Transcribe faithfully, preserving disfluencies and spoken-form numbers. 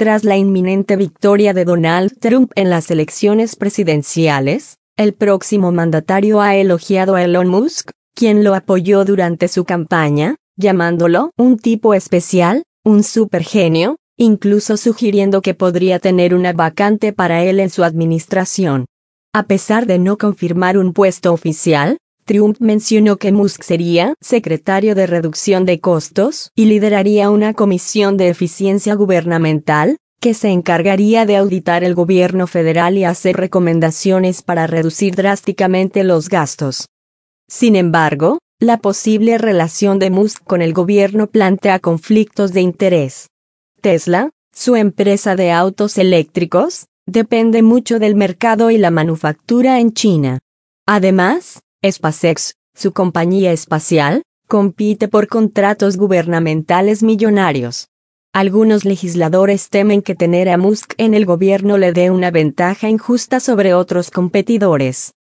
Tras la inminente victoria de Donald Trump en las elecciones presidenciales, el próximo mandatario ha elogiado a Elon Musk, quien lo apoyó durante su campaña, llamándolo un tipo especial, un supergenio, incluso sugiriendo que podría tener una vacante para él en su administración. A pesar de no confirmar un puesto oficial, Trump mencionó que Musk sería secretario de reducción de costos y lideraría una comisión de eficiencia gubernamental, que se encargaría de auditar el gobierno federal y hacer recomendaciones para reducir drásticamente los gastos. Sin embargo, la posible relación de Musk con el gobierno plantea conflictos de interés. Tesla, su empresa de autos eléctricos, depende mucho del mercado y la manufactura en China. Además, SpaceX, su compañía espacial, compite por contratos gubernamentales millonarios. Algunos legisladores temen que tener a Musk en el gobierno le dé una ventaja injusta sobre otros competidores.